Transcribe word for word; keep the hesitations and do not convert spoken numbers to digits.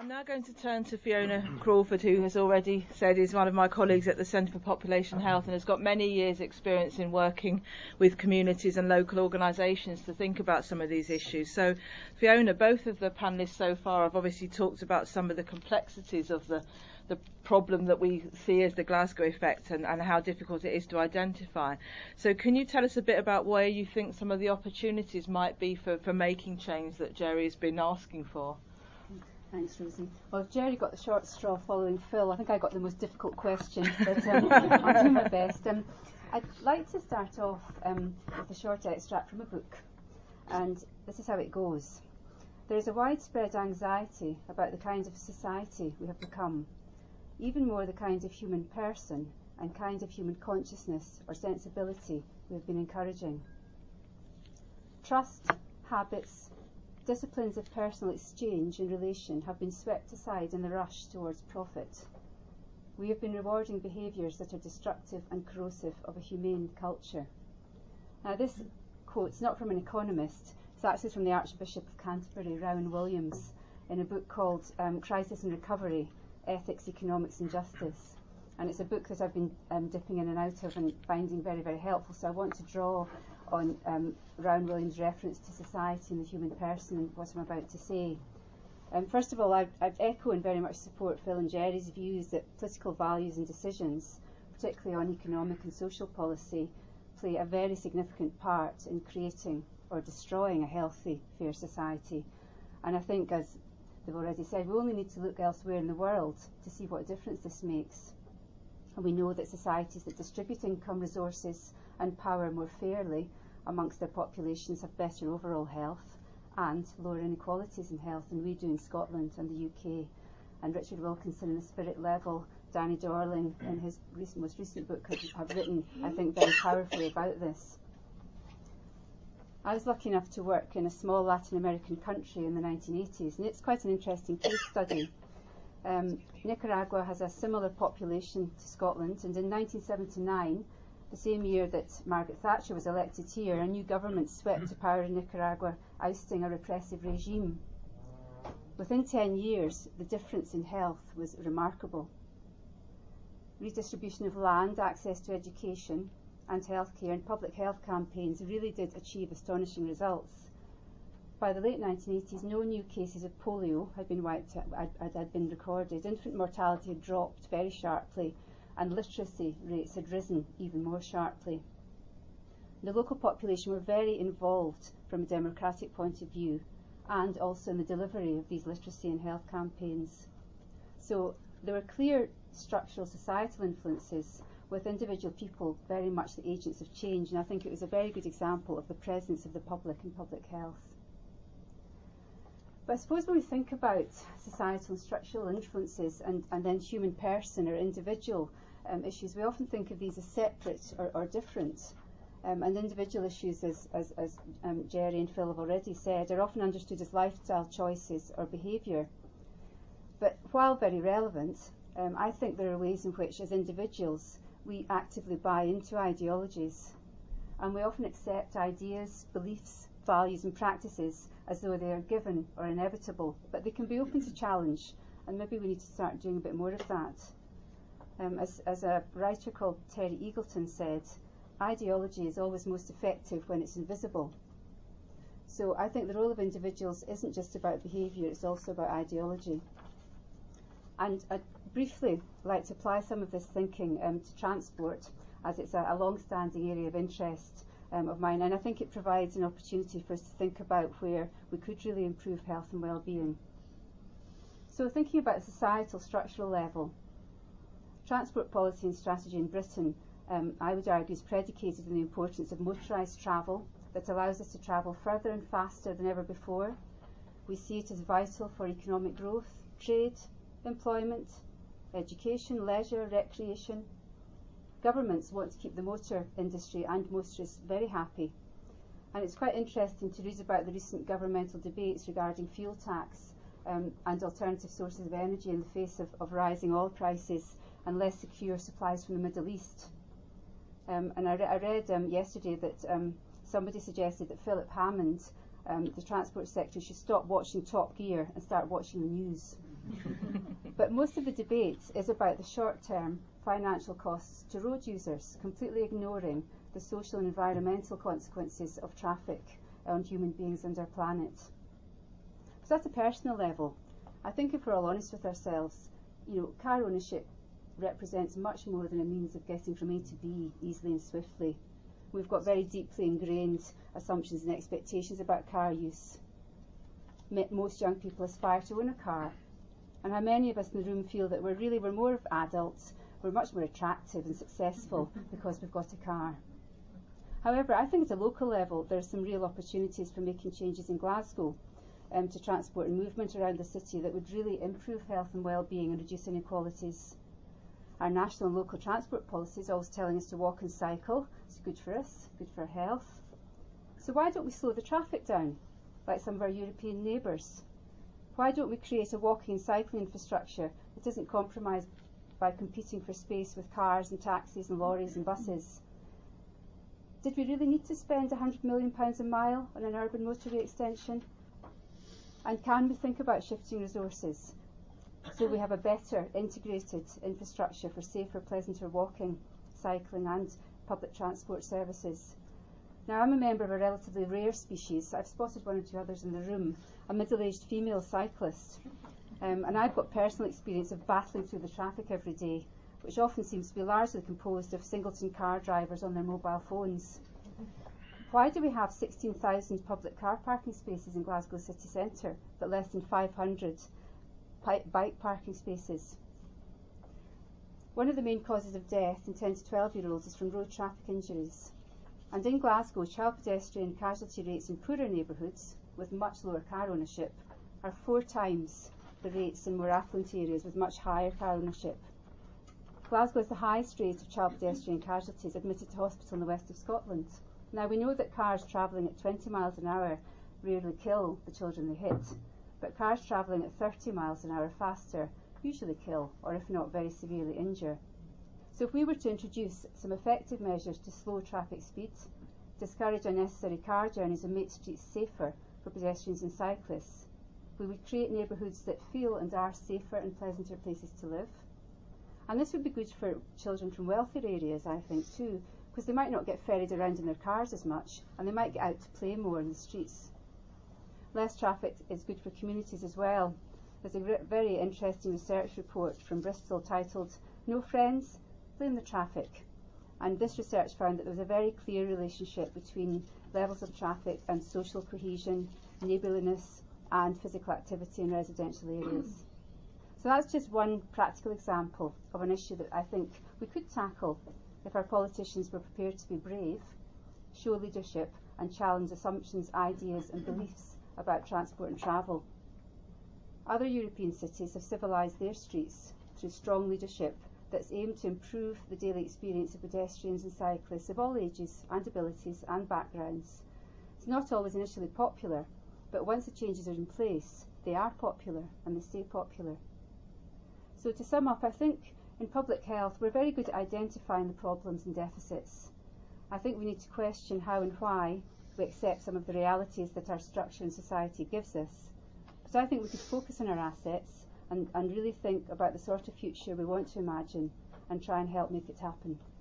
I'm now going to turn to Fiona Crawford, who has already said is one of my colleagues at the Centre for Population Health and has got many years' experience in working with communities and local organisations to think about some of these issues. So, Fiona, both of the panellists so far have obviously talked about some of the complexities of the, the problem that we see as the Glasgow effect and, and how difficult it is to identify. So can you tell us a bit about where you think some of the opportunities might be for, for making change that Jerry has been asking for? Thanks, Rosie. Well, if Jerry got the short straw following Phil, I think I got the most difficult question, but um, I'll do my best. Um, I'd like to start off um, with a short extract from a book, and this is how it goes. There is a widespread anxiety about the kind of society we have become, even more the kind of human person and kind of human consciousness or sensibility we have been encouraging. Trust, habits, disciplines of personal exchange and relation have been swept aside in the rush towards profit. We have been rewarding behaviours that are destructive and corrosive of a humane culture. Now, this quote's not from an economist, it's actually from the Archbishop of Canterbury, Rowan Williams, in a book called um, Crisis and Recovery, Ethics, Economics and Justice. And it's a book that I've been um, dipping in and out of and finding very, very helpful. So I want to draw on um, Rowan Williams' reference to society and the human person and what I'm about to say. Um, first of all, I'd, I'd echo and very much support Phil and Jerry's views that political values and decisions, particularly on economic and social policy, play a very significant part in creating or destroying a healthy, fair society. And I think, as they've already said, we only need to look elsewhere in the world to see what difference this makes. And we know that societies that distribute income, resources and power more fairly amongst their populations have better overall health and lower inequalities in health than we do in Scotland and the U K. And Richard Wilkinson in The Spirit Level, Danny Dorling in his recent, most recent book have, have written, I think, very powerfully about this. I was lucky enough to work in a small Latin American country in the nineteen eighties, and it's quite an interesting case study. Um, Nicaragua has a similar population to Scotland, and in nineteen seventy-nine, the same year that Margaret Thatcher was elected here, a new government swept to power in Nicaragua, ousting a repressive regime. Within ten years, the difference in health was remarkable. Redistribution of land, access to education and healthcare, and public health campaigns really did achieve astonishing results. By the late nineteen eighties, no new cases of polio had been wiped out, had, had been recorded. Infant mortality had dropped very sharply, and literacy rates had risen even more sharply. The local population were very involved from a democratic point of view, and also in the delivery of these literacy and health campaigns. So there were clear structural societal influences, with individual people very much the agents of change, and I think it was a very good example of the presence of the public in public health. But I suppose when we think about societal and structural influences and, and then human person or individual um, issues, we often think of these as separate or, or different. Um, and individual issues, as, as, as um, Jerry and Phil have already said, are often understood as lifestyle choices or behaviour. But while very relevant, um, I think there are ways in which, as individuals, we actively buy into ideologies. And we often accept ideas, beliefs, values and practices as though they are given or inevitable, but they can be open to challenge, and maybe we need to start doing a bit more of that. Um, as, as a writer called Terry Eagleton said, ideology is always most effective when it's invisible. So I think the role of individuals isn't just about behaviour, it's also about ideology. And I'd briefly like to apply some of this thinking um, to transport, as it's a, a long-standing area of interest Um, of mine, and I think it provides an opportunity for us to think about where we could really improve health and well-being. So thinking about the societal structural level, transport policy and strategy in Britain, um, I would argue, is predicated on the importance of motorised travel that allows us to travel further and faster than ever before. We see it as vital for economic growth, trade, employment, education, leisure, recreation. Governments want to keep the motor industry and motorists very happy. And it's quite interesting to read about the recent governmental debates regarding fuel tax um, and alternative sources of energy in the face of, of rising oil prices and less secure supplies from the Middle East. Um, and I, re I read um, yesterday that um, somebody suggested that Philip Hammond, um, the Transport Secretary, should stop watching Top Gear and start watching the news. But most of the debate is about the short-term financial costs to road users, completely ignoring the social and environmental consequences of traffic on human beings and our planet. So at a personal level, I think if we're all honest with ourselves, you know, car ownership represents much more than a means of getting from A to B easily and swiftly. We've got very deeply ingrained assumptions and expectations about car use. Most young people aspire to own a car, and how many of us in the room feel that we're really we're more adults, we're much more attractive and successful because we've got a car. However, I think at a local level there are some real opportunities for making changes in Glasgow um, to transport and movement around the city that would really improve health and well-being and reduce inequalities. Our national and local transport policies are always telling us to walk and cycle. It's good for us, good for our health. So why don't we slow the traffic down, like some of our European neighbours? Why don't we create a walking and cycling infrastructure that isn't compromised by competing for space with cars and taxis and lorries and buses? Did we really need to spend one hundred million pounds a mile on an urban motorway extension? And can we think about shifting resources so we have a better integrated infrastructure for safer, pleasanter walking, cycling and public transport services? Now, I'm a member of a relatively rare species. I've spotted one or two others in the room, a middle-aged female cyclist. Um, and I've got personal experience of battling through the traffic every day, which often seems to be largely composed of singleton car drivers on their mobile phones. Why do we have sixteen thousand public car parking spaces in Glasgow city centre, but less than five hundred bike parking spaces? One of the main causes of death in ten to twelve year olds is from road traffic injuries. And in Glasgow, child pedestrian casualty rates in poorer neighbourhoods with much lower car ownership are four times the rates in more affluent areas with much higher car ownership. Glasgow has the highest rate of child pedestrian casualties admitted to hospital in the west of Scotland. Now, we know that cars travelling at twenty miles an hour rarely kill the children they hit, but cars travelling at thirty miles an hour faster usually kill, or if not, very severely injure. So if we were to introduce some effective measures to slow traffic speed, discourage unnecessary car journeys and make streets safer for pedestrians and cyclists, we would create neighbourhoods that feel and are safer and pleasanter places to live. And this would be good for children from wealthier areas, I think, too, because they might not get ferried around in their cars as much, and they might get out to play more in the streets. Less traffic is good for communities as well. There's a very interesting research report from Bristol titled "No Friends? Blame the Traffic." And this research found that there was a very clear relationship between levels of traffic and social cohesion, neighbourliness and physical activity in residential areas. So that's just one practical example of an issue that I think we could tackle if our politicians were prepared to be brave, show leadership and challenge assumptions, ideas and beliefs about transport and travel. Other European cities have civilised their streets through strong leadership that's aimed to improve the daily experience of pedestrians and cyclists of all ages and abilities and backgrounds. It's not always initially popular, but once the changes are in place, they are popular and they stay popular. So to sum up, I think in public health we're very good at identifying the problems and deficits. I think we need to question how and why we accept some of the realities that our structure and society gives us. But I think we could focus on our assets and, and really think about the sort of future we want to imagine and try and help make it happen.